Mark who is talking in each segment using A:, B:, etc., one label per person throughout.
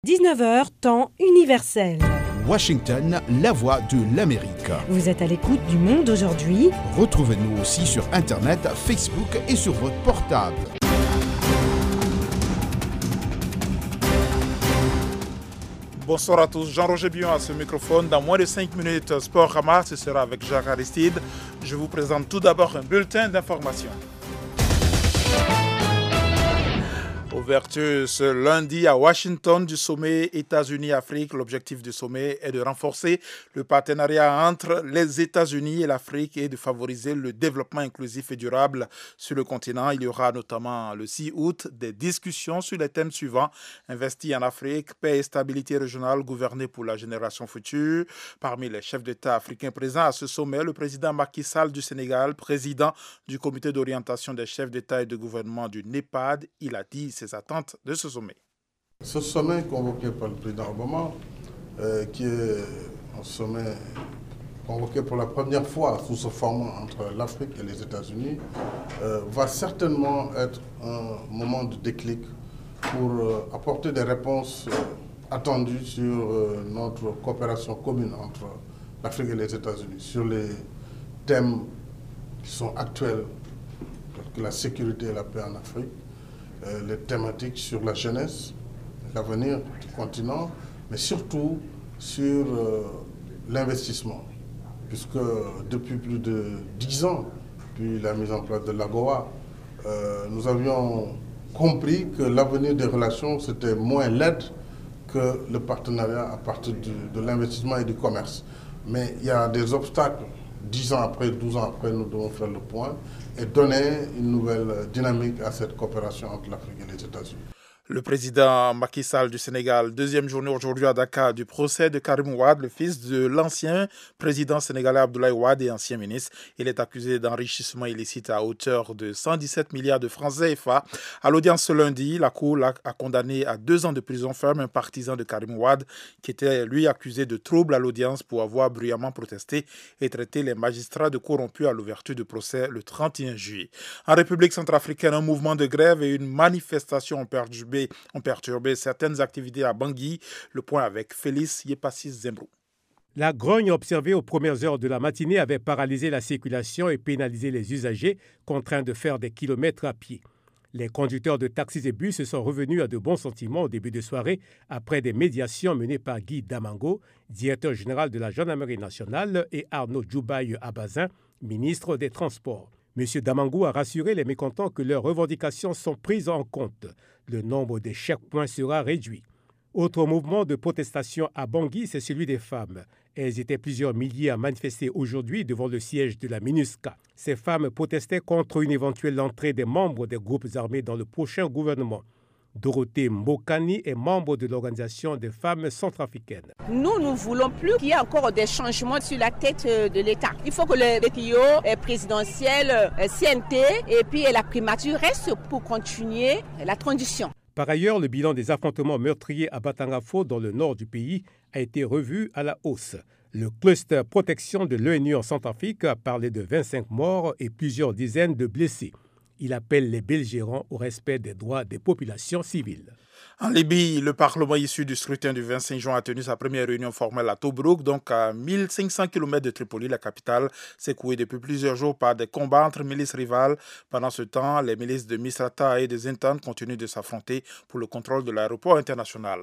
A: 19h, temps universel.
B: Washington, la voix de l'Amérique.
A: Vous êtes à l'écoute du Monde aujourd'hui.
B: Retrouvez-nous aussi sur Internet, Facebook et sur votre portable.
C: Bonsoir à tous, Jean-Roger Bion à ce microphone. Dans moins de 5 minutes, Sport Rama, ce sera avec Jacques Aristide. Je vous présente tout d'abord un bulletin d'information. Ouverture ce lundi à Washington du sommet États-Unis-Afrique. L'objectif du sommet est de renforcer le partenariat entre les États-Unis et l'Afrique et de favoriser le développement inclusif et durable sur le continent. Il y aura notamment le 6 août des discussions sur les thèmes suivants: investir en Afrique, paix et stabilité régionale, gouverner pour la génération future. Parmi les chefs d'État africains présents à ce sommet, le président Macky Sall du Sénégal, président du comité d'orientation des chefs d'État et de gouvernement du NEPAD, il a dit ses attentes de ce sommet.
D: Ce sommet convoqué par le président Obama, qui est un sommet convoqué pour la première fois sous ce format entre l'Afrique et les États-Unis, va certainement être un moment de déclic pour apporter des réponses attendues sur notre coopération commune entre l'Afrique et les États-Unis, sur les thèmes qui sont actuels, tels que la sécurité et la paix en Afrique, les thématiques sur la jeunesse, l'avenir du continent, mais surtout sur l'investissement, puisque depuis plus de 10 ans, depuis la mise en place de l'AGOA, nous avions compris que l'avenir des relations, c'était moins l'aide que le partenariat à partir de l'investissement et du commerce. Mais il y a des obstacles. 10 ans après, 12 ans après, nous devons faire le point et donner une nouvelle dynamique à cette coopération entre l'Afrique et les États-Unis.
C: Le président Macky Sall du Sénégal, deuxième journée aujourd'hui à Dakar du procès de Karim Wade, le fils de l'ancien président sénégalais Abdoulaye Wade et ancien ministre. Il est accusé d'enrichissement illicite à hauteur de 117 milliards de francs CFA. À l'audience ce lundi, la Cour a condamné à 2 ans de prison ferme un partisan de Karim Wade qui était lui accusé de trouble à l'audience pour avoir bruyamment protesté et traité les magistrats de corrompus à l'ouverture du procès le 31 juillet. En République centrafricaine, un mouvement de grève et une manifestation ont perturbé certaines activités à Bangui. Le point avec Félix Yepassis Zembrou.
E: La grogne observée aux premières heures de la matinée avait paralysé la circulation et pénalisé les usagers contraints de faire des kilomètres à pied. Les conducteurs de taxis et bus se sont revenus à de bons sentiments au début de soirée après des médiations menées par Guy Damango, directeur général de la Gendarmerie nationale, et Arnaud Djoubaï Abazin, ministre des Transports. M. Damango a rassuré les mécontents que leurs revendications sont prises en compte. Le nombre des checkpoints sera réduit. Autre mouvement de protestation à Bangui, c'est celui des femmes. Elles étaient plusieurs milliers à manifester aujourd'hui devant le siège de la MINUSCA. Ces femmes protestaient contre une éventuelle entrée des membres des groupes armés dans le prochain gouvernement. Dorothée Mbokani est membre de l'Organisation des femmes centrafricaines.
F: Nous ne voulons plus qu'il y ait encore des changements sur la tête de l'État. Il faut que le BPO présidentiel, CNT et puis la primature restent pour continuer la transition.
E: Par ailleurs, le bilan des affrontements meurtriers à Batangafo dans le nord du pays a été revu à la hausse. Le cluster protection de l'ONU en Centrafrique a parlé de 25 morts et plusieurs dizaines de blessés. Il appelle les belligérants au respect des droits des populations civiles.
C: En Libye, le Parlement issu du scrutin du 25 juin a tenu sa première réunion formelle à Tobrouk, donc à 1500 km de Tripoli, la capitale, secouée depuis plusieurs jours par des combats entre milices rivales. Pendant ce temps, les milices de Misrata et de Zintan continuent de s'affronter pour le contrôle de l'aéroport international.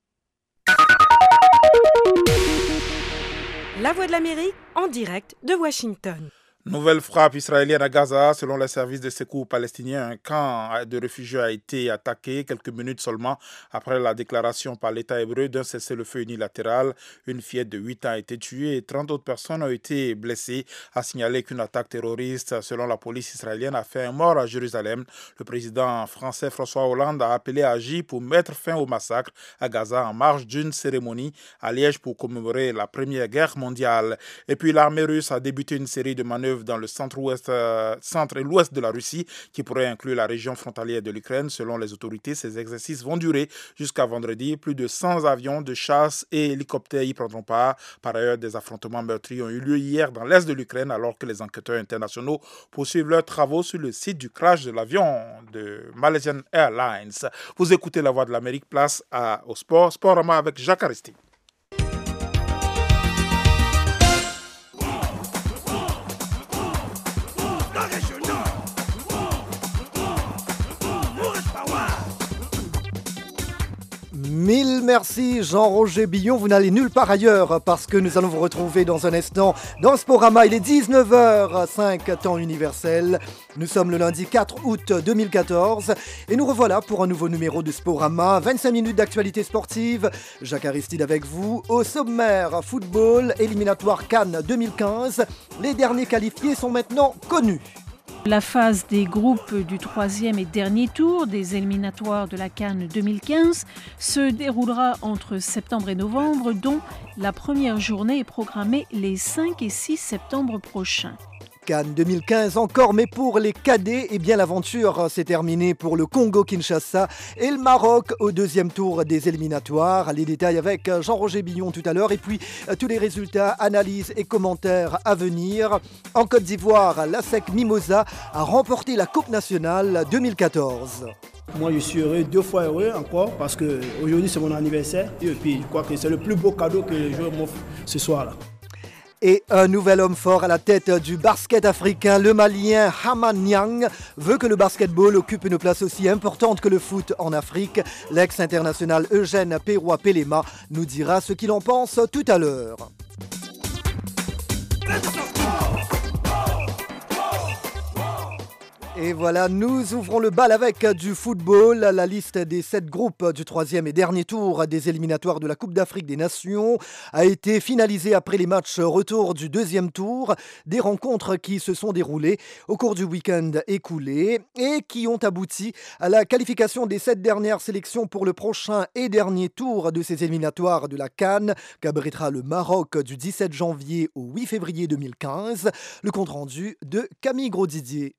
A: La voix de l'Amérique en direct de Washington.
C: Nouvelle frappe israélienne à Gaza. Selon les services de secours palestiniens, un camp de réfugiés a été attaqué quelques minutes seulement après la déclaration par l'État hébreu d'un cessez-le-feu unilatéral. Une fillette de 8 ans a été tuée et 30 autres personnes ont été blessées. A signalé qu'une attaque terroriste, selon la police israélienne, a fait un mort à Jérusalem. Le président français François Hollande a appelé à agir pour mettre fin au massacre à Gaza en marge d'une cérémonie à Liège pour commémorer la Première Guerre mondiale. Et puis l'armée russe a débuté une série de manœuvres manœuvre dans le centre et l'ouest de la Russie qui pourrait inclure la région frontalière de l'Ukraine. Selon les autorités, ces exercices vont durer jusqu'à vendredi. Plus de 100 avions de chasse et hélicoptères y prendront part. Par ailleurs, des affrontements meurtriers ont eu lieu hier dans l'est de l'Ukraine alors que les enquêteurs internationaux poursuivent leurs travaux sur le site du crash de l'avion de Malaysian Airlines. Vous écoutez La Voix de l'Amérique, place au sport. Sportama avec Jacques Aristide.
G: Mille merci Jean-Roger Billon, vous n'allez nulle part ailleurs parce que nous allons vous retrouver dans un instant dans Sportama. Il est 19h05 temps universel. Nous sommes le lundi 4 août 2014 et nous revoilà pour un nouveau numéro de Sportama. 25 minutes d'actualité sportive. Jacques Aristide avec vous. Au sommaire, football, éliminatoire Cannes 2015. Les derniers qualifiés sont maintenant connus.
H: La phase des groupes du troisième et dernier tour des éliminatoires de la CAN 2015 se déroulera entre septembre et novembre, dont la première journée est programmée les 5 et 6 septembre prochains.
G: Cannes 2015 encore, mais pour les cadets, eh bien l'aventure s'est terminée pour le Congo-Kinshasa et le Maroc au deuxième tour des éliminatoires. Les détails avec Jean-Roger Billon tout à l'heure et puis tous les résultats, analyses et commentaires à venir. En Côte d'Ivoire, l'ASEC Mimosa a remporté la Coupe nationale 2014.
I: Moi, je suis heureux, 2 fois heureux encore, parce qu'aujourd'hui, c'est mon anniversaire. Et puis, je crois que c'est le plus beau cadeau que les joueurs m'offrent ce soir-là.
G: Et un nouvel homme fort à la tête du basket africain, le Malien Haman Niang, veut que le basketball occupe une place aussi importante que le foot en Afrique. L'ex-international Eugène Peroua-Pelema nous dira ce qu'il en pense tout à l'heure. Et voilà, nous ouvrons le bal avec du football. La liste des 7 groupes du troisième et dernier tour des éliminatoires de la Coupe d'Afrique des Nations a été finalisée après les matchs retour du deuxième tour. Des rencontres qui se sont déroulées au cours du week-end écoulé et qui ont abouti à la qualification des 7 dernières sélections pour le prochain et dernier tour de ces éliminatoires de la CAN qu'abritera le Maroc du 17 janvier au 8 février 2015. Le compte-rendu de Camille Grosdidier.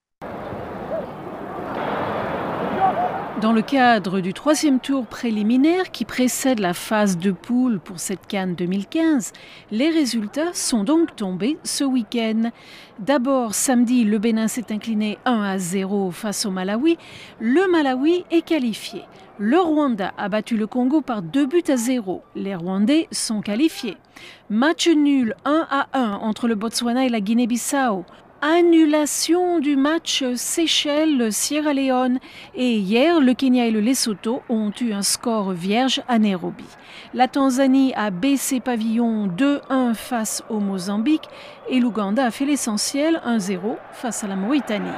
H: Dans le cadre du troisième tour préliminaire qui précède la phase de poule pour cette CAN 2015, les résultats sont donc tombés ce week-end. D'abord, samedi, le Bénin s'est incliné 1-0 face au Malawi. Le Malawi est qualifié. Le Rwanda a battu le Congo par 2-0. Les Rwandais sont qualifiés. Match nul 1-1 entre le Botswana et la Guinée-Bissau. Annulation du match Seychelles-Sierra Leone et hier, le Kenya et le Lesotho ont eu un score vierge à Nairobi. La Tanzanie a baissé pavillon 2-1 face au Mozambique et l'Ouganda a fait l'essentiel 1-0 face à la Mauritanie.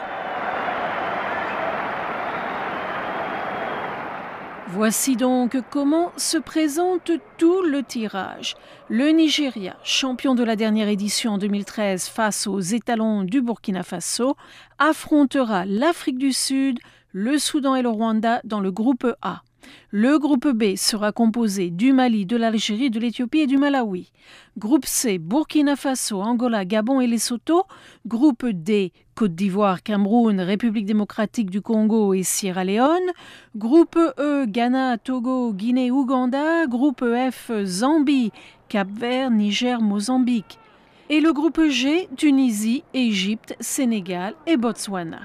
H: Voici donc comment se présente tout le tirage. Le Nigeria, champion de la dernière édition en 2013 face aux étalons du Burkina Faso, affrontera l'Afrique du Sud, le Soudan et le Rwanda dans le groupe A. Le groupe B sera composé du Mali, de l'Algérie, de l'Éthiopie et du Malawi. Groupe C, Burkina Faso, Angola, Gabon et Lesotho. Groupe D, Côte d'Ivoire, Cameroun, République démocratique du Congo et Sierra Leone. Groupe E, Ghana, Togo, Guinée, Ouganda. Groupe F, Zambie, Cap-Vert, Niger, Mozambique. Et le groupe G, Tunisie, Égypte, Sénégal et Botswana.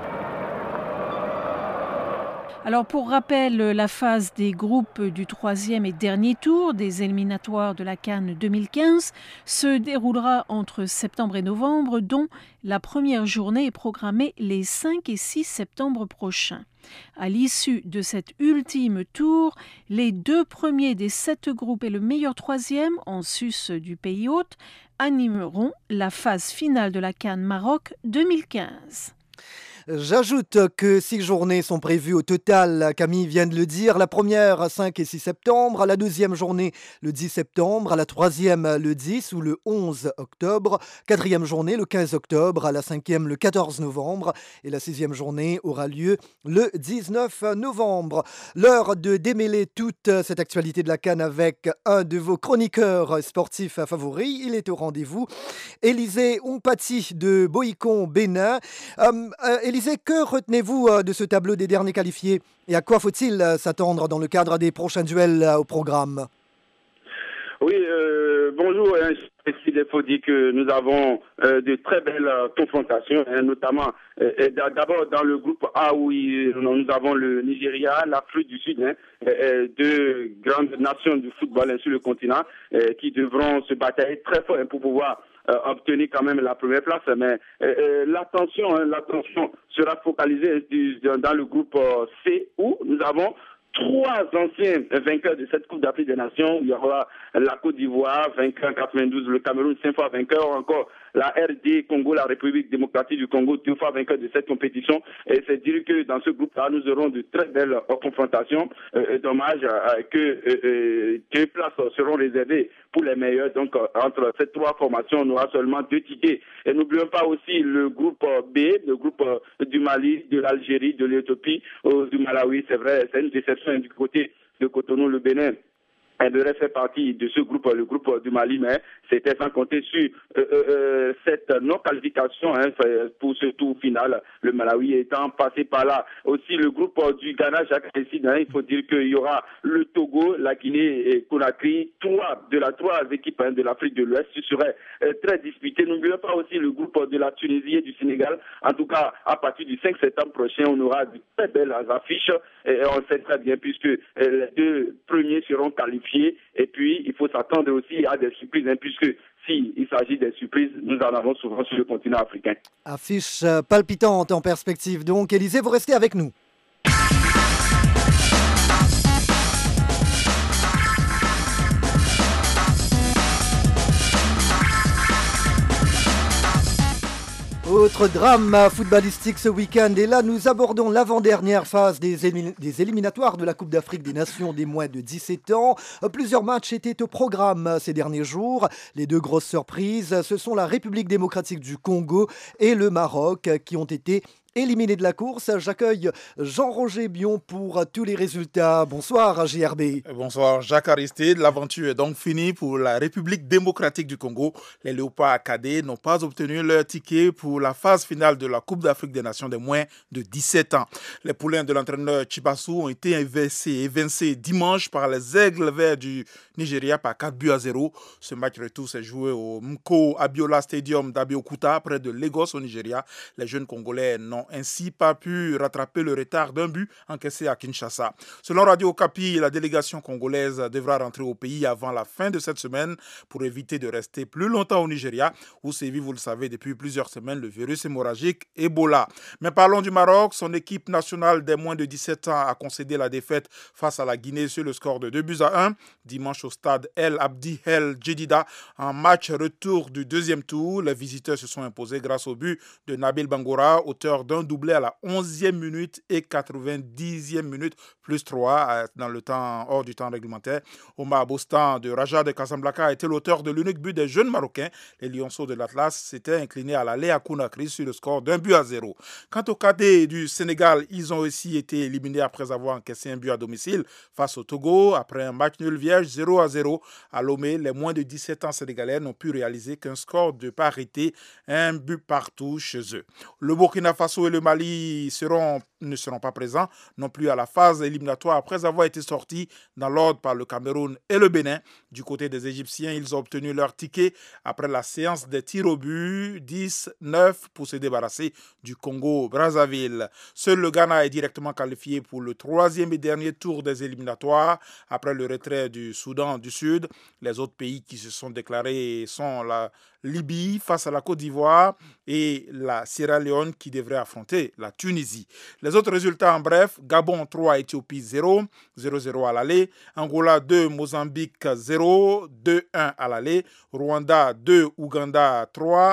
H: Alors pour rappel, la phase des groupes du troisième et dernier tour des éliminatoires de la CAN 2015 se déroulera entre septembre et novembre, dont la première journée est programmée les 5 et 6 septembre prochains. À l'issue de cet ultime tour, les 2 premiers des 7 groupes et le meilleur troisième, en sus du pays hôte, animeront la phase finale de la CAN Maroc 2015.
G: J'ajoute que 6 journées sont prévues au total, Camille vient de le dire. La première, 5 et 6 septembre, la deuxième journée, le 10 septembre, la troisième, le 10 ou le 11 octobre, quatrième journée, le 15 octobre, la cinquième, le 14 novembre et la sixième journée aura lieu le 19 novembre. L'heure de démêler toute cette actualité de la CAN avec un de vos chroniqueurs sportifs favoris. Il est au rendez-vous, Élisée Ompati de Boïcon, Bénin. Élisée, que retenez-vous de ce tableau des derniers qualifiés et à quoi faut-il s'attendre dans le cadre des prochains duels au programme?
J: Oui, bonjour. Il faut dire que nous avons de très belles confrontations, notamment d'abord dans le groupe A où nous avons le Nigeria, l'Afrique du Sud, deux grandes nations du football sur le continent qui devront se batailler très fort pour pouvoir obtenir quand même la première place. Mais l'attention sera focalisée dans le groupe C où nous avons 3 anciens vainqueurs de cette Coupe d'Afrique des Nations. Il y aura la Côte d'Ivoire, vainqueur en 92, le Cameroun, 5 fois vainqueur, encore la RD Congo, la République démocratique du Congo, 2 fois vainqueur de cette compétition. Et c'est dire que dans ce groupe-là, nous aurons de très belles confrontations. Dommage que 2 places seront réservées pour les meilleurs. Donc, entre ces 3 formations, on aura seulement 2 tickets. Et n'oublions pas aussi le groupe B, le groupe du Mali, de l'Algérie, de l'Éthiopie, du Malawi. C'est vrai, c'est une déception du côté de Cotonou, le Bénin. Elle devrait faire partie de ce groupe, le groupe du Mali, mais c'était sans compter sur cette non-qualification pour ce tour final, le Malawi étant passé par là. Aussi le groupe du Ghana, Jacques décide, il faut dire qu'il y aura le Togo, la Guinée et Conakry, 3 équipes de l'Afrique de l'Ouest, ce serait très disputé. N'oublions pas aussi le groupe de la Tunisie et du Sénégal. En tout cas, à partir du 5 septembre prochain, on aura de très belles affiches et on sait très bien puisque les 2 premiers seront qualifiés. Et puis, il faut s'attendre aussi à des surprises, puisque s'il s'agit des surprises, nous en avons souvent sur le continent africain.
G: Affiche palpitante en perspective. Donc, Élisée, vous restez avec nous. Autre drame footballistique ce week-end, et là nous abordons l'avant-dernière phase des éliminatoires de la Coupe d'Afrique des Nations des moins de 17 ans. Plusieurs matchs étaient au programme ces derniers jours. Les 2 grosses surprises, ce sont la République démocratique du Congo et le Maroc qui ont été éliminé de la course. J'accueille Jean-Roger Bion pour tous les résultats. Bonsoir JRB.
C: Bonsoir Jacques Aristide. L'aventure est donc finie pour la République démocratique du Congo. Les Léopards cadets n'ont pas obtenu leur ticket pour la phase finale de la Coupe d'Afrique des Nations des moins de 17 ans. Les poulains de l'entraîneur Chibassou ont été évincés dimanche par les Aigles verts du Nigeria par 4-0. Ce match retour s'est joué au Mko Abiola Stadium d'Abeokuta près de Lagos au Nigeria. Les jeunes Congolais n'ont ainsi pas pu rattraper le retard d'un but encaissé à Kinshasa. Selon Radio Okapi, la délégation congolaise devra rentrer au pays avant la fin de cette semaine pour éviter de rester plus longtemps au Nigeria où sévit, vous le savez, depuis plusieurs semaines le virus hémorragique Ebola. Mais parlons du Maroc. Son équipe nationale des moins de 17 ans a concédé la défaite face à la Guinée sur le score de 2-1 dimanche au stade El Abdi El Jedida en match retour du deuxième tour. Les visiteurs se sont imposés grâce au but de Nabil Bangora, auteur d'un doublé à la 11e minute et 90e minute plus 3 dans le temps hors du temps réglementaire. Omar Bostan de Raja de Casablanca a été l'auteur de l'unique but des jeunes Marocains. Les Lionceaux de l'Atlas s'étaient inclinés à l'aller à Conakry sur le score d'1-0. Quant aux cadets du Sénégal, ils ont aussi été éliminés après avoir encaissé un but à domicile face au Togo. Après un match nul vierge 0-0 à Lomé, les moins de 17 ans sénégalais n'ont pu réaliser qu'un score de parité, un but partout chez eux. Le Burkina Faso et le Mali ne seront pas présents non plus à la phase éliminatoire après avoir été sortis dans l'ordre par le Cameroun et le Bénin. Du côté des Égyptiens, ils ont obtenu leur ticket après la séance des tirs au but 10-9 pour se débarrasser du Congo-Brazzaville. Seul le Ghana est directement qualifié pour le 3e et dernier tour des éliminatoires après le retrait du Soudan du Sud. Les autres pays qui se sont déclarés sont la Libye face à la Côte d'Ivoire et la Sierra Leone qui devrait affronter la Tunisie. Les autres résultats en bref, Gabon 3, Éthiopie 0, 0-0 à l'aller, Angola 2, Mozambique 0, 2-1 à l'aller, Rwanda 2, Ouganda 3,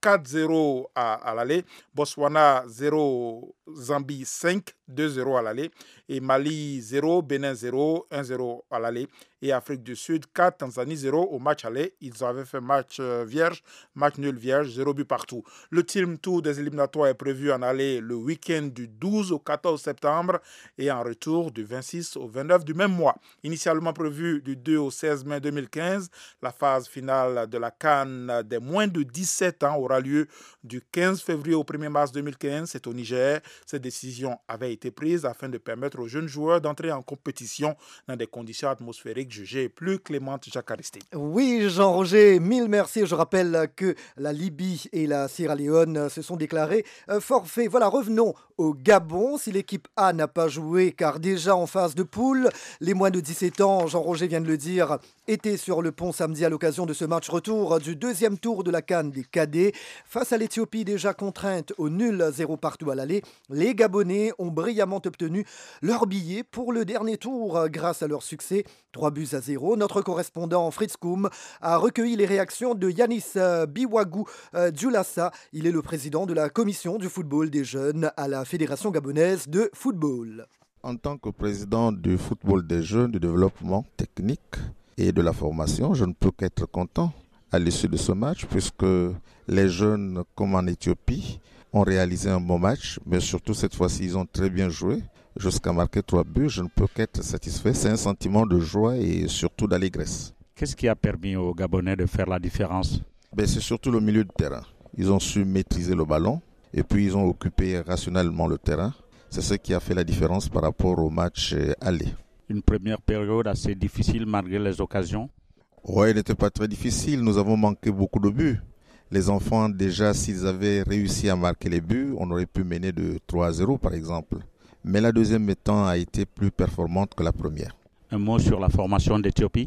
C: 4-0 à l'aller. Botswana 0, Zambie 5, 2-0 à l'aller. Et Mali 0, Bénin 0, 1-0 à l'aller. Et Afrique du Sud 4, Tanzanie 0 au match aller. Ils avaient fait match vierge, match nul vierge, 0 but partout. Le team tour des éliminatoires est prévu en aller le week-end du 12 au 14 septembre et en retour du 26 au 29 du même mois. Initialement prévu du 2 au 16 mai 2015, la phase finale de la CAN des moins de 17 ans aura lieu du 15 février au 1er mars 2015. C'est au Niger. Cette décision avait été prise afin de permettre aux jeunes joueurs d'entrer en compétition dans des conditions atmosphériques jugées plus clémentes. Jacques Aristide.
G: Oui, Jean-Roger, mille merci. Je rappelle que la Libye et la Sierra Leone se sont déclarés forfaits. Voilà, revenons au Gabon. Si l'équipe A n'a pas joué, car déjà en phase de poule, les moins de 17 ans, Jean-Roger vient de le dire, étaient sur le pont samedi à l'occasion de ce match retour du deuxième tour de la CAN des cadets. Face à l'Éthiopie déjà contrainte au nul 0 partout à l'aller, les Gabonais ont brillamment obtenu leur billet pour le dernier tour grâce à leur succès 3-0. Notre correspondant Fritz Koum a recueilli les réactions de Yanis Biwagou Djoulassa. Il est le président de la commission du football des jeunes à la Fédération gabonaise de football.
K: En tant que président du football des jeunes, du développement technique et de la formation, je ne peux qu'être content à l'issue de ce match puisque les jeunes, comme en Éthiopie, ont réalisé un bon match, mais surtout cette fois-ci, ils ont très bien joué jusqu'à marquer 3 buts. Je ne peux qu'être satisfait. C'est un sentiment de joie et surtout d'allégresse.
L: Qu'est-ce qui a permis aux Gabonais de faire la différence?
K: C'est surtout le milieu de terrain. Ils ont su maîtriser le ballon et puis ils ont occupé rationnellement le terrain. C'est ce qui a fait la différence par rapport au match aller.
L: Une première période assez difficile malgré les occasions?
K: Oui, elle n'était pas très difficile. Nous avons manqué beaucoup de buts. Les enfants, déjà, s'ils avaient réussi à marquer les buts, on aurait pu mener de 3-0 par exemple. Mais la deuxième mi-temps a été plus performante que la première.
L: Un mot sur la formation d'Éthiopie?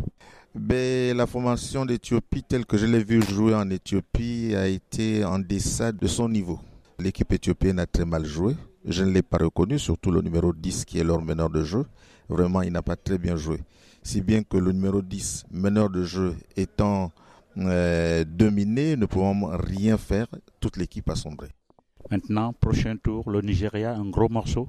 K: La formation d'Éthiopie, telle que je l'ai vue jouer en Éthiopie, a été en deçà de son niveau. L'équipe éthiopienne a très mal joué. Je ne l'ai pas reconnu, surtout le numéro 10 qui est leur meneur de jeu. Vraiment, il n'a pas très bien joué. Si bien que le numéro 10, meneur de jeu, étant dominé, ne pouvant rien faire, toute l'équipe a sombré.
L: Maintenant, prochain tour, le Nigeria, un gros morceau?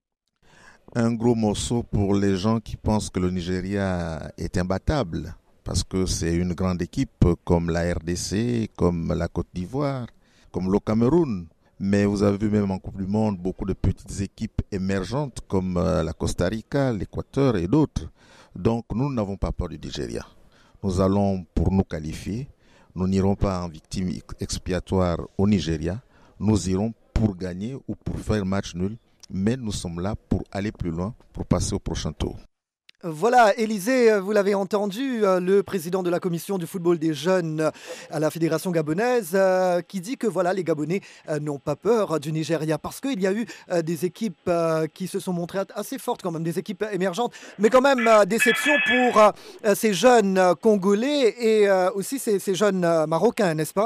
K: Un gros morceau pour les gens qui pensent que le Nigeria est imbattable, parce que c'est une grande équipe comme la RDC, comme la Côte d'Ivoire, comme le Cameroun. Mais vous avez vu même en Coupe du Monde beaucoup de petites équipes émergentes comme la Costa Rica, l'Équateur et d'autres. Donc nous n'avons pas peur du Nigeria. Nous allons pour nous qualifier. Nous n'irons pas en victime expiatoire au Nigeria. Nous irons pour gagner ou pour faire match nul. Mais nous sommes là pour aller plus loin, pour passer au prochain tour.
G: Voilà, Élisée, vous l'avez entendu, le président de la commission du football des jeunes à la Fédération gabonaise, qui dit que voilà, les Gabonais n'ont pas peur du Nigeria parce qu'il y a eu des équipes qui se sont montrées assez fortes quand même, des équipes émergentes, mais quand même déception pour ces jeunes Congolais et aussi ces jeunes Marocains, n'est-ce pas ?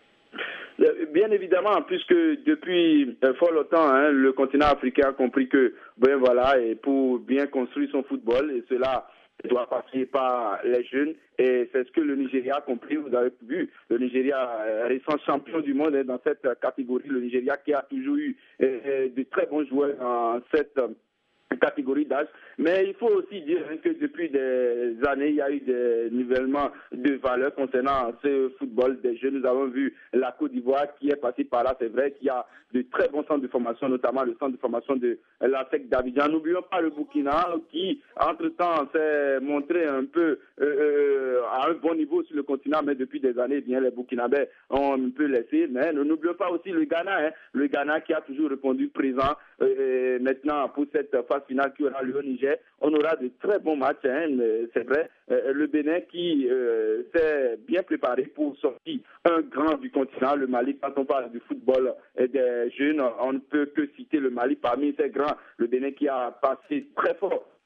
J: Bien évidemment, puisque depuis fort longtemps, le continent africain a compris que, et pour bien construire son football, et cela doit passer par les jeunes, et c'est ce que le Nigeria a compris. Vous avez vu, le Nigeria récent champion du monde dans cette catégorie, le Nigeria qui a toujours eu de très bons joueurs dans cette catégorie d'âge. Mais il faut aussi dire que depuis des années, il y a eu des nivellements de valeur concernant ce football des jeunes. Nous avons vu la Côte d'Ivoire qui est passée par là, c'est vrai qu'il y a de très bons centres de formation, notamment le centre de formation de la SEC d'Abidjan. N'oublions pas le Burkina qui, entre-temps, s'est montré un peu à un bon niveau sur le continent, mais depuis des années, les Burkinabés ont un peu laissé. Mais n'oublions pas aussi le Ghana, le Ghana qui a toujours répondu présent maintenant pour cette phase finale qui aura lieu au Niger. On aura de très bons matchs, c'est vrai. Le Bénin qui s'est bien préparé pour sortir un grand du continent, le Mali. Quand on parle du football des jeunes, on ne peut que citer le Mali parmi ces grands. Le Bénin qui a passé très fort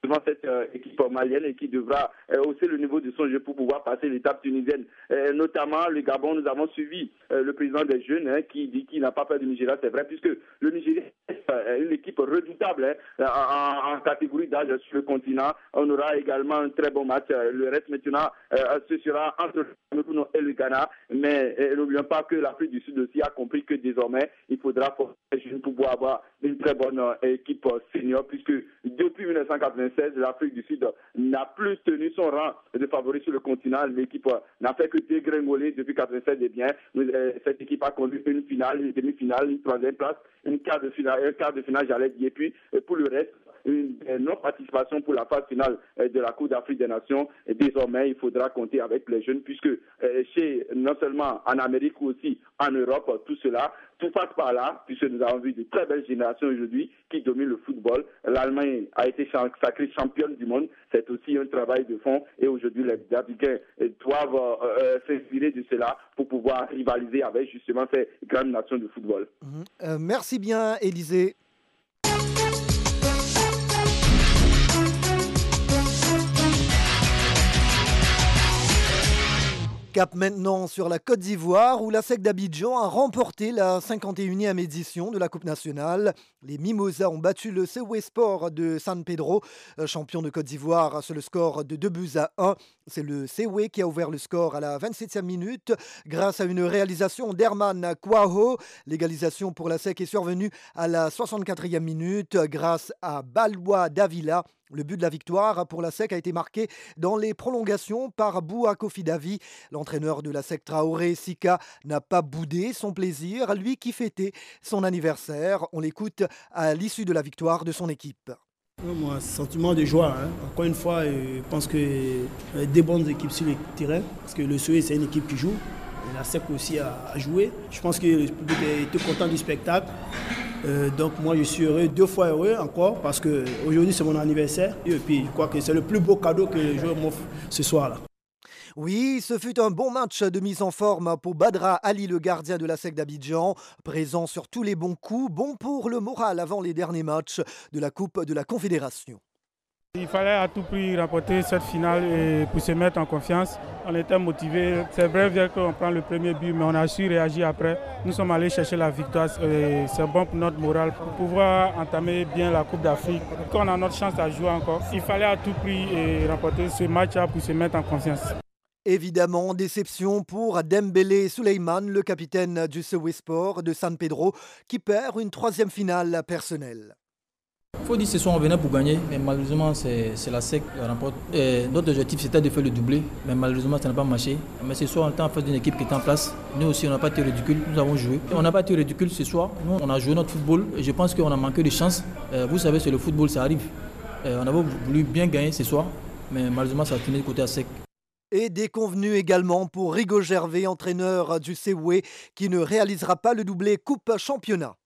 J: devant cette équipe malienne et qui devra hausser le niveau de son jeu pour pouvoir passer l'étape tunisienne. Notamment le Gabon, nous avons suivi le président des jeunes qui dit qu'il n'a pas peur du Nigeria, c'est vrai, puisque le Nigeria est une équipe redoutable en catégorie d'âge sur le continent. On aura également un très bon match. Le reste maintenant, ce sera entre le Cameroun et le Ghana. Mais n'oublions pas que l'Afrique du Sud aussi a compris que désormais, il faudra forcer les jeunes pour pouvoir avoir une très bonne équipe senior, puisque depuis 1996, l'Afrique du Sud n'a plus tenu son rang de favori sur le continent. L'équipe n'a fait que dégringoler depuis 1997 et bien. Cette équipe a conduit une finale, une demi-finale, une troisième place, un quart de finale, j'allais dire. Et puis, pour le reste, une non-participation pour la phase finale de la Coupe d'Afrique des Nations. Et désormais, il faudra compter avec les jeunes, puisque non seulement en Amérique ou aussi en Europe, tout passe par là, puisque nous avons vu de très belles générations aujourd'hui qui dominent le football. L'Allemagne a été sacrée championne du monde. C'est aussi un travail de fond. Et aujourd'hui, les Africains doivent s'inspirer de cela pour pouvoir rivaliser avec justement ces grandes nations de football.
G: Merci bien, Élisée. Cap maintenant sur la Côte d'Ivoire où la SEC d'Abidjan a remporté la 51e édition de la Coupe nationale. Les Mimosas ont battu le Sewe Sport de San Pedro, champion de Côte d'Ivoire, sur le score de 2-1. C'est le Sewe qui a ouvert le score à la 27e minute grâce à une réalisation d'Herman Kouaho. L'égalisation pour la SEC est survenue à la 64e minute grâce à Balwa Davila. Le but de la victoire pour la SEC a été marqué dans les prolongations par Boua Kofi Davi. L'entraîneur de la SEC, Traoré Sika, n'a pas boudé son plaisir, lui qui fêtait son anniversaire. On l'écoute à l'issue de la victoire de son équipe.
I: Moi, sentiment de joie. Encore une fois, je pense que des bonnes équipes sur le terrain, parce que le SEW, c'est une équipe qui joue. La SEC aussi a joué. Je pense que le public était content du spectacle. Donc moi je suis heureux, 2 fois heureux encore, parce qu'aujourd'hui c'est mon anniversaire. Et puis je crois que c'est le plus beau cadeau que les joueurs m'offrent ce soir-là.
G: Oui, ce fut un bon match de mise en forme pour Badra Ali, le gardien de la SEC d'Abidjan. Présent sur tous les bons coups, bon pour le moral avant les derniers matchs de la Coupe de la Confédération.
M: Il fallait à tout prix remporter cette finale et pour se mettre en confiance. On était motivés. C'est vrai qu'on prend le premier but, mais on a su réagir après. Nous sommes allés chercher la victoire et c'est bon pour notre morale pour pouvoir entamer bien la Coupe d'Afrique. Quand on a notre chance à jouer encore, il fallait à tout prix remporter ce match-là pour se mettre en confiance.
G: Évidemment, déception pour Dembélé Souleymane, le capitaine du Sewe Sport de San Pedro, qui perd une 3e finale personnelle.
N: Il faut dire que ce soir on venait pour gagner, mais malheureusement c'est la SEC qui remporte. Notre objectif c'était de faire le doublé, mais malheureusement ça n'a pas marché. Mais ce soir on était en face d'une équipe qui était en place. Nous aussi on n'a pas été ridicule, nous avons joué. On n'a pas été ridicule ce soir, nous on a joué notre football et je pense qu'on a manqué de chance. Vous savez c'est le football, ça arrive. On avait voulu bien gagner ce soir, mais malheureusement ça a tourné du côté à SEC.
G: Et déconvenu également pour Rigo Gervais, entraîneur du Sewe, qui ne réalisera pas le doublé Coupe Championnat.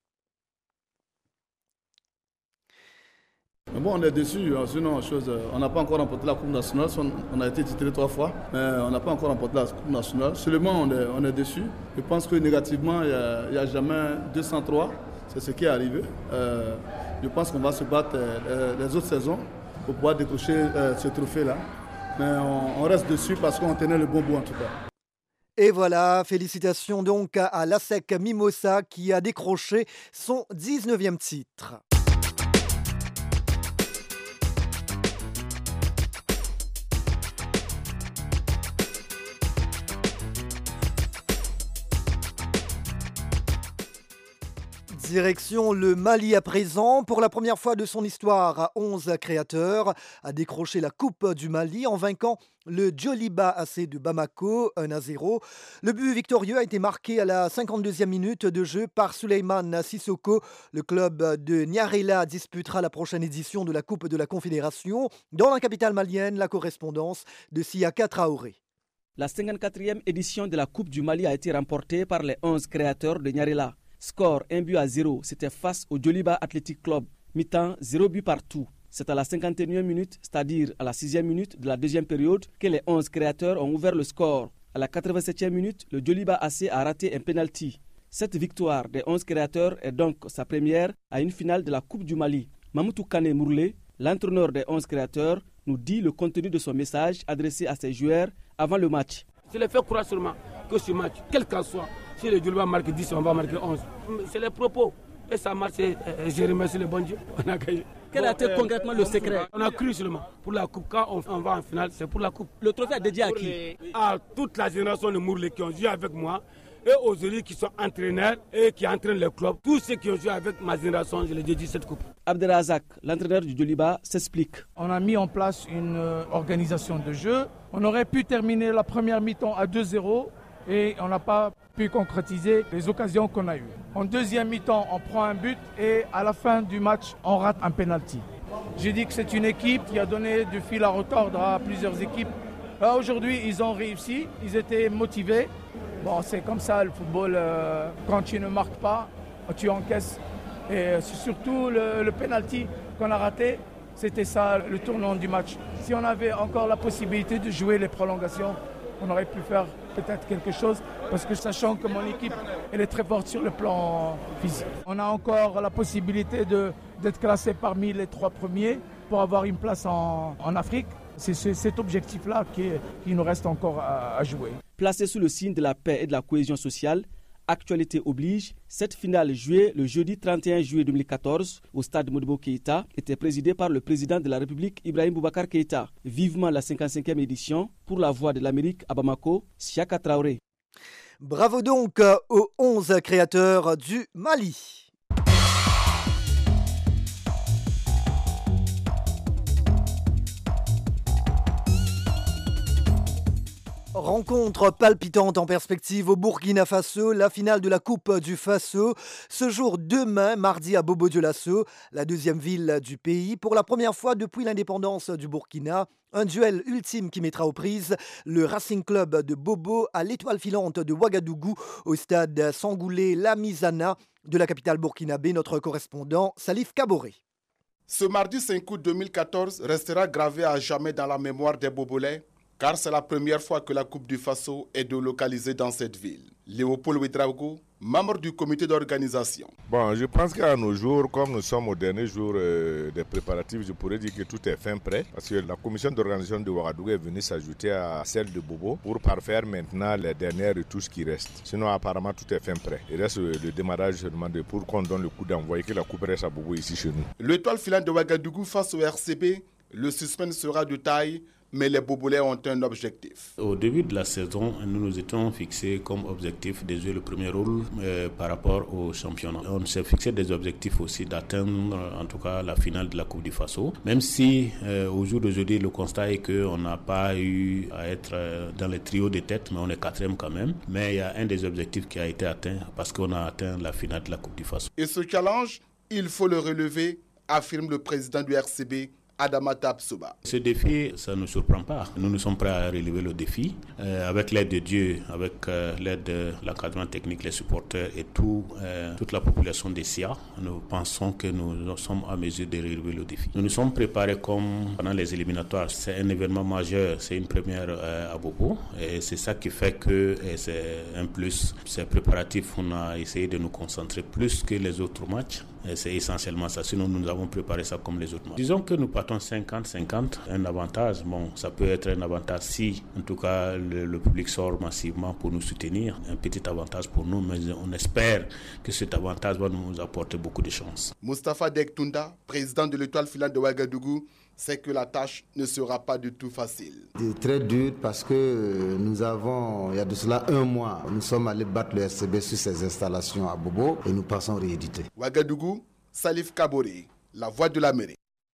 O: Mais bon, on est déçus, sinon on n'a pas encore remporté la Coupe nationale, on a été titré 3 fois, mais on n'a pas encore remporté la Coupe nationale. Seulement on est déçus. Je pense que négativement, il n'y a jamais 203, c'est ce qui est arrivé. Je pense qu'on va se battre les autres saisons pour pouvoir décrocher ce trophée-là. Mais on reste dessus parce qu'on tenait le bon bout en tout cas.
G: Et voilà, félicitations donc à l'ASEC Mimosa qui a décroché son 19e titre. Direction le Mali à présent. Pour la première fois de son histoire, 11 créateurs a décroché la Coupe du Mali en vainquant le Djoliba AC de Bamako 1-0. Le but victorieux a été marqué à la 52e minute de jeu par Souleymane Sissoko. Le club de Nyarela disputera la prochaine édition de la Coupe de la Confédération. Dans la capitale malienne, la correspondance de Siaka Traoré.
P: La 54e édition de la Coupe du Mali a été remportée par les 11 créateurs de Nyarela. Score 1-0, c'était face au Djoliba Athletic Club. Mi-temps, 0 but partout. C'est à la 51e minute, c'est-à-dire à la 6e minute de la deuxième période, que les 11 créateurs ont ouvert le score. À la 87e minute, le Djoliba AC a raté un penalty. Cette victoire des 11 créateurs est donc sa première à une finale de la Coupe du Mali. Mamoutou Kane Mourlé, L'entraîneur des 11 créateurs nous dit le contenu de son message adressé à ses joueurs avant le match.
Q: Je les fais croire sûrement que ce match, quel qu'en soit, si le Djoliba marque 10, on va marquer 11. C'est les propos. Et ça marche, je remercie le bon Dieu. On a gagné.
P: Quel a été concrètement le secret?
Q: On a cru seulement. Pour la coupe, quand on va en finale, c'est pour la coupe.
P: Le trophée est dédié à qui?
Q: À toute la génération de Mourlé qui ont joué avec moi et aux élus qui sont entraîneurs et qui entraînent le club. Tous ceux qui ont joué avec ma génération, je les dédie cette coupe.
P: Abdelrazak, l'entraîneur du Djoliba, s'explique.
R: On a mis en place une organisation de jeu. On aurait pu terminer la première mi-temps à 2-0 et on n'a pas pu concrétiser les occasions qu'on a eues. En deuxième mi-temps, on prend un but et à la fin du match, on rate un penalty. J'ai dit que c'est une équipe qui a donné du fil à retordre à plusieurs équipes. Aujourd'hui, ils ont réussi, ils étaient motivés. Bon, c'est comme ça le football, quand tu ne marques pas, tu encaisses. Et c'est surtout le penalty qu'on a raté, c'était ça le tournant du match. Si on avait encore la possibilité de jouer les prolongations, on aurait pu faire peut-être quelque chose, parce que sachant que mon équipe elle est très forte sur le plan physique. On a encore la possibilité d'être classé parmi les 3 premiers pour avoir une place en Afrique. C'est cet objectif-là qui nous reste encore à jouer.
P: Placé sous le signe de la paix et de la cohésion sociale, actualité oblige, cette finale jouée le jeudi 31 juillet 2014 au stade Modibo Keïta était présidée par le président de la République Ibrahim Boubacar Keïta. Vivement la 55e édition pour la Voix de l'Amérique à Bamako, Siaka Traoré.
G: Bravo donc aux 11 créateurs du Mali. Rencontre palpitante en perspective au Burkina Faso, la finale de la Coupe du Faso ce jour demain, mardi à Bobo-Dioulasso, la deuxième ville du pays. Pour la première fois depuis l'indépendance du Burkina, un duel ultime qui mettra aux prises le Racing Club de Bobo à l'étoile filante de Ouagadougou au stade Sangoulé Lamizana de la capitale burkinabé. Notre correspondant Salif Kaboré.
S: Ce mardi 5 août 2014 restera gravé à jamais dans la mémoire des Bobolais, car c'est la première fois que la Coupe du Faso est délocalisée dans cette ville. Léopold Ouedraogo, membre du comité d'organisation.
T: Bon, je pense qu'à nos jours, comme nous sommes au dernier jour des préparatifs, je pourrais dire que tout est fin prêt, parce que la commission d'organisation de Ouagadougou est venue s'ajouter à celle de Bobo pour parfaire maintenant les dernières retouches qui restent. Sinon, apparemment, tout est fin prêt. Il reste le démarrage seulement pour qu'on donne le coup d'envoi et que la coupe reste à Bobo ici chez nous.
S: L'étoile filante de Ouagadougou face au RCB, le suspense sera de taille, mais les Bobolais ont un objectif.
L: Au début de la saison, nous nous étions fixés comme objectif de jouer le premier rôle par rapport au championnat. On s'est fixé des objectifs aussi d'atteindre en tout cas la finale de la Coupe du Faso. Même si au jour d'aujourd'hui, le constat est qu'on n'a pas eu à être dans les trios de tête, mais on est 4e quand même. Mais il y a un des objectifs qui a été atteint parce qu'on a atteint la finale de la Coupe du Faso.
S: Et ce challenge, il faut le relever, affirme le président du RCB, Adamata Absoba.
L: Ce défi, ça ne nous surprend pas. Nous sommes prêts à relever le défi. Avec l'aide de Dieu, avec l'aide de l'encadrement technique, les supporters et toute la population des SIA, nous pensons que nous sommes à mesure de relever le défi. Nous nous sommes préparés comme pendant les éliminatoires. C'est un événement majeur, c'est une première à Bobo. Et c'est ça qui fait que c'est un plus. Ces préparatifs, on a essayé de nous concentrer plus que les autres matchs. Et c'est essentiellement ça. Sinon, nous avons préparé ça comme les autres matchs. Disons que nous partons 50-50. Un avantage, bon, ça peut être un avantage si, en tout cas, le public sort massivement pour nous soutenir. Un petit avantage pour nous, mais on espère que cet avantage va nous apporter beaucoup de chance.
S: Moustapha Dektunda, président de l'étoile filante de Ouagadougou, sait que la tâche ne sera pas du tout facile.
U: C'est très dur parce que nous avons, il y a de cela 1 mois, nous sommes allés battre le RCB sur ses installations à Bobo et nous pensons rééditer.
S: Ouagadougou, Salif Kaboré, la Voix de l'Amérique.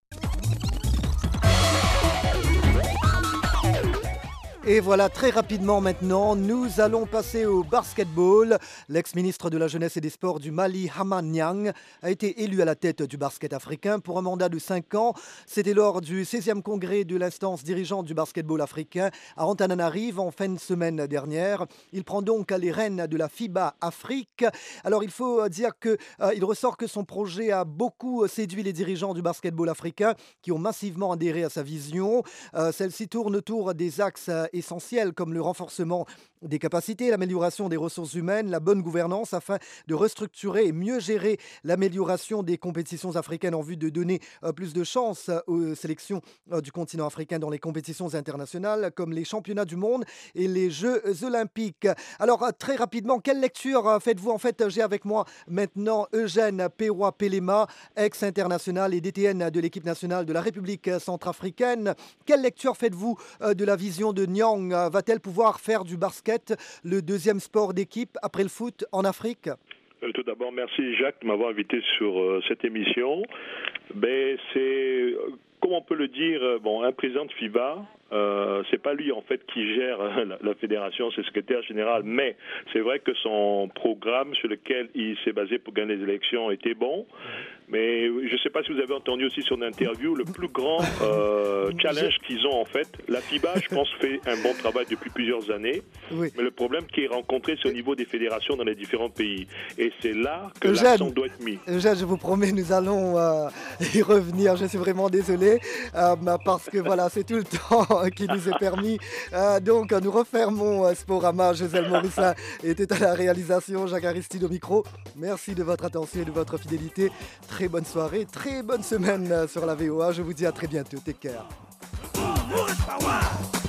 G: Et voilà, très rapidement maintenant, nous allons passer au basketball. L'ex-ministre de la Jeunesse et des Sports du Mali, Haman Niang, a été élu à la tête du basket africain pour un mandat de 5 ans. C'était lors du 16e congrès de l'instance dirigeante du basketball africain à Antananarive en fin de semaine dernière. Il prend donc les rênes de la FIBA Afrique. Alors il faut dire qu'il ressort que son projet a beaucoup séduit les dirigeants du basketball africain qui ont massivement adhéré à sa vision. Celle-ci tourne autour des axes essentiels comme le renforcement des capacités, l'amélioration des ressources humaines, la bonne gouvernance afin de restructurer et mieux gérer l'amélioration des compétitions africaines en vue de donner plus de chances aux sélections du continent africain dans les compétitions internationales comme les championnats du monde et les Jeux olympiques. Alors très rapidement, quelle lecture faites-vous? En fait, j'ai avec moi maintenant Eugène Pewa-Pelema, ex-international et DTN de l'équipe nationale de la République centrafricaine. Quelle lecture faites-vous de la vision de Nyang? Va-t-elle pouvoir faire du basket le deuxième sport d'équipe après le foot en Afrique?
B: Tout d'abord, merci Jacques de m'avoir invité sur cette émission. C'est, comme on peut le dire, un président de FIBA, c'est pas lui en fait qui gère la fédération, c'est le secrétaire général, mais c'est vrai que son programme sur lequel il s'est basé pour gagner les élections était bon. Mais je ne sais pas si vous avez entendu aussi son interview, le plus grand challenge qu'ils ont en fait. La FIBA, je pense, fait un bon travail depuis plusieurs années. Oui. Mais le problème qui est rencontré, c'est au niveau des fédérations dans les différents pays. Et c'est là que l'accent doit être mis.
G: Eugène, je vous promets, nous allons y revenir. Je suis vraiment désolé parce que voilà, c'est tout le temps qui nous est permis. Donc, nous refermons Sporama. Gisèle Morissin était à la réalisation, Jacques Aristide au micro. Merci de votre attention et de votre fidélité. Très bonne soirée, très bonne semaine sur la VOA. Je vous dis à très bientôt. Take care.